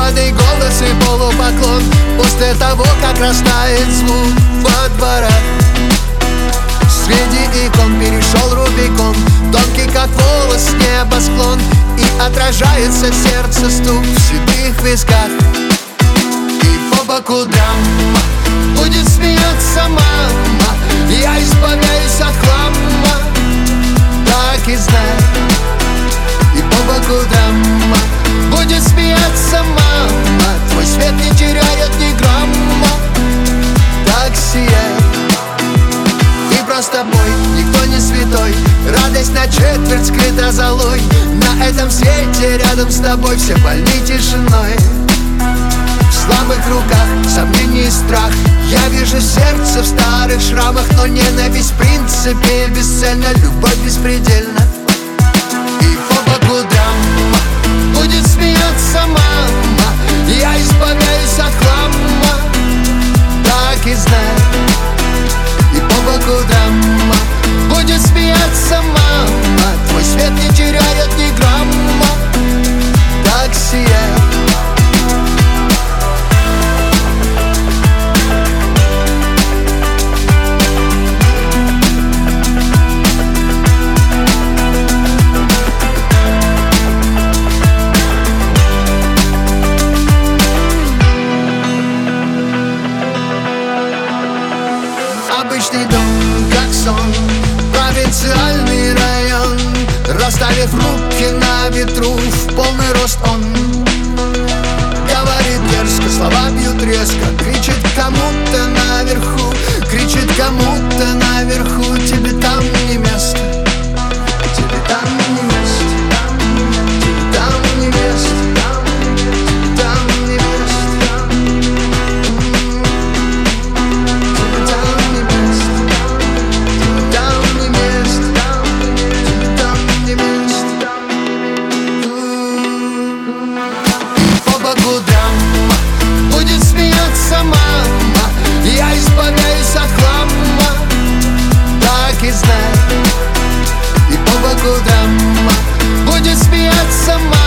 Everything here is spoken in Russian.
Пьяный голос и полупоклон после того, как растает звук во дворах. Среди икон перешел Рубикон, тонкий как волос небосклон, и отражается сердце стук в седых висках. И по боку драма, будет смеяться мама, я избавляюсь от хлама, так и знай. И по боку драма, будет смеяться мама, твой свет не теряет ни грамма, так сияй. Ты просто бой, никто не святой, радость на четверть скрыта золой. На этом свете рядом с тобой все больны тишиной. В слабых руках сомнения и страх, я вижу сердце в старых шрамах. Но ненависть в принципе бесцельна, любовь беспредельна. И по боку драма, будет смеяться мама, я избавляюсь от хлама, так и знай. И по боку драма, будет смеяться мама, твой свет не теряет ни грамма, так сияй. Обычный дом, как сон, провинциальный район. Расставив руки на ветру, в полный рост он говорит дерзко, слова бьют резко, кричит кому-то наверху, кричит кому-то наверху. Тебе там не место, тебе там не место, тебе там не место, тебе там не место. Будет смеяться мама, я избавляюсь от хлама, так и знай. И по боку драма, будет смеяться мама.